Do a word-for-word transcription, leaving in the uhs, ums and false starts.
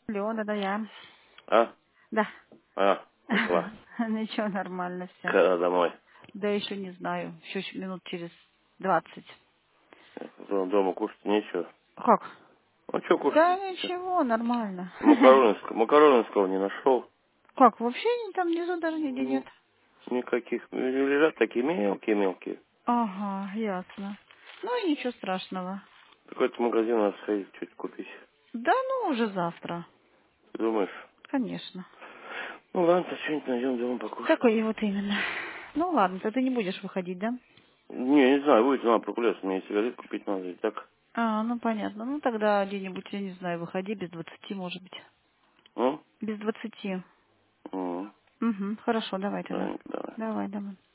Алло, да, да, я. А? Да. А, ушла. Ничего, нормально все. Когда домой? Да еще не знаю. Еще ч- минут через двадцать. Дома дома кушать нечего. Как? Ну, что кушать? Да ничего, нормально. Макаронинского, макаронинского не нашел. Как, вообще там внизу даже нигде нет? М, Никаких. Лежат такие мелкие-мелкие. Ага, ясно. Ну и ничего страшного. Какой-то магазин надо сходить, что-то купить. Да ну уже завтра. Ты думаешь? Конечно. Ну ладно, то что-нибудь найдем дома покушать. Такой вот именно. Ну ладно, то ты не будешь выходить, да? Не, не знаю, будет, надо прогуляться. Мне сигарет купить надо. И так. А, ну понятно. Ну тогда где-нибудь, я не знаю, выходи без двадцати, может быть. Ну? Без двадцати. М, Угу, хорошо, давай тогда. Ладненько, давай. Давай, давай.